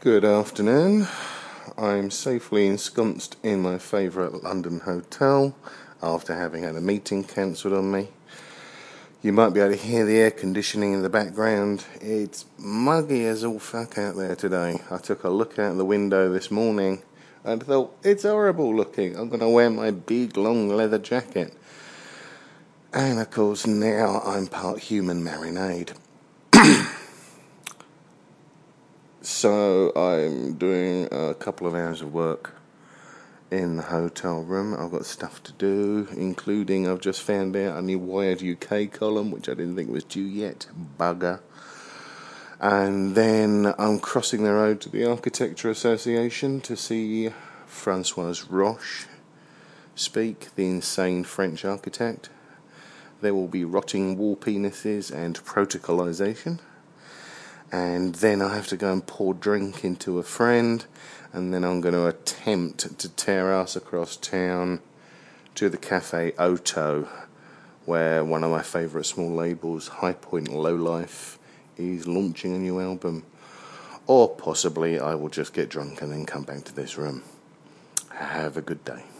Good afternoon. I'm safely ensconced in my favourite London hotel after having had a meeting cancelled on me. You might be able to hear the air conditioning in the background. It's muggy as all fuck out there today. I took a look out the window this morning and thought, it's horrible looking. I'm going to wear my big long leather jacket. And of course now I'm part human marinade. So I'm doing a couple of hours of work in the hotel room. I've got stuff to do, including I've just found out a new Wired UK column, which I didn't think was due yet. Bugger. And then I'm crossing the road to the Architecture Association to see Francois Roche speak, the insane French architect. There will be rotting wall penises and protocolization. And then I have to go and pour drink into a friend, and then I'm going to attempt to tear ass across town to the Cafe Oto, where one of my favourite small labels, High Point Lowlife, is launching a new album. Or possibly I will just get drunk and then come back to this room. Have a good day.